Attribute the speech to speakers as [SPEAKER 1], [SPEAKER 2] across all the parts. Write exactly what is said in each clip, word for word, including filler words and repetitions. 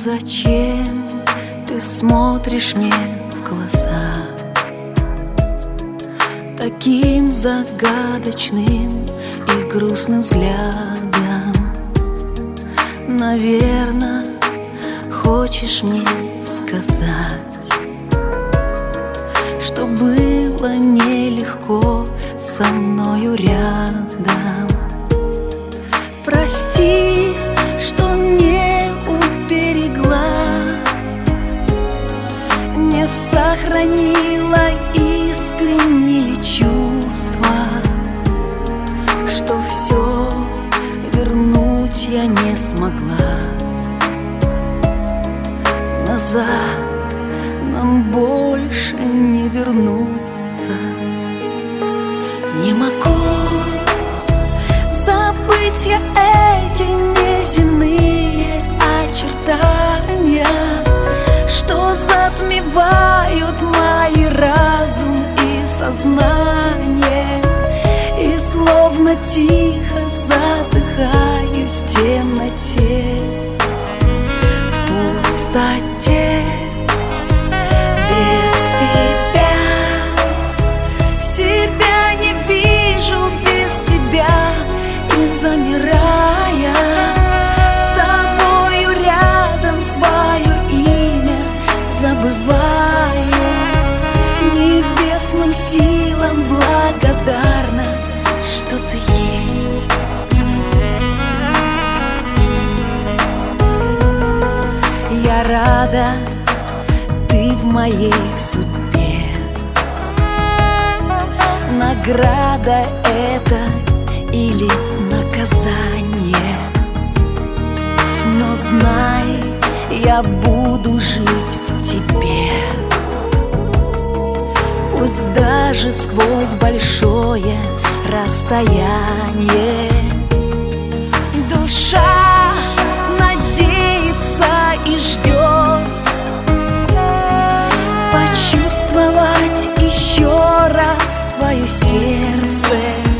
[SPEAKER 1] Зачем ты смотришь мне в глаза таким загадочным и грустным взглядом? Наверно, хочешь мне сказать, что было нелегко со мною рядом. Прости, что не уберегла, не сохранила искренние чувства, что все вернуть я не смогла. Назад нам больше не вернуться. Не могу забыть я эти неземные очертания, что затмевают мои разум и сознание, и словно тихо задыхаюсь в темноте, в пустоте. Без тебя себя не вижу, без тебя и замирая с тобою рядом, свое имя забываю. Небесным силам благодарна, что ты есть. Я рада, ты в моей судьбе. Награда это или наказание, но знай, я буду жить в тебе. Пусть даже сквозь большое расстояние. Душа надеется и ждет почувствовать еще раз твое сердце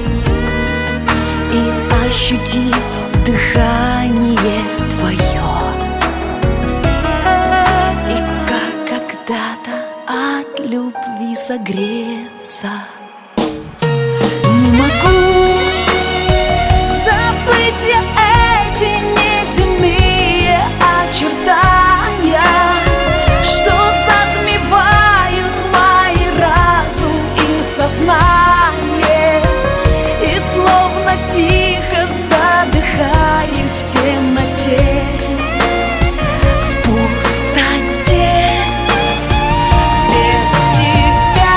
[SPEAKER 1] и ощутить дыхание твое, и как когда-то от любви согреться. Не могу забыть я эти неземные очертания, что затмевают мои разум и сознание, и словно тихо задыхаюсь в темноте, в пустоте. Без тебя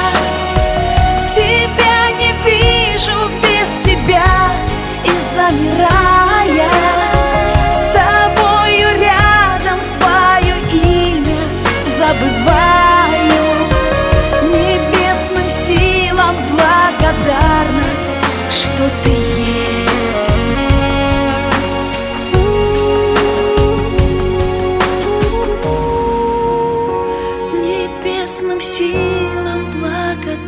[SPEAKER 1] себя не вижу, без тебя и замирая с тобою рядом, свое имя забываю. Небесным силам благодарна, что ты есть. Небесным силам благодарна,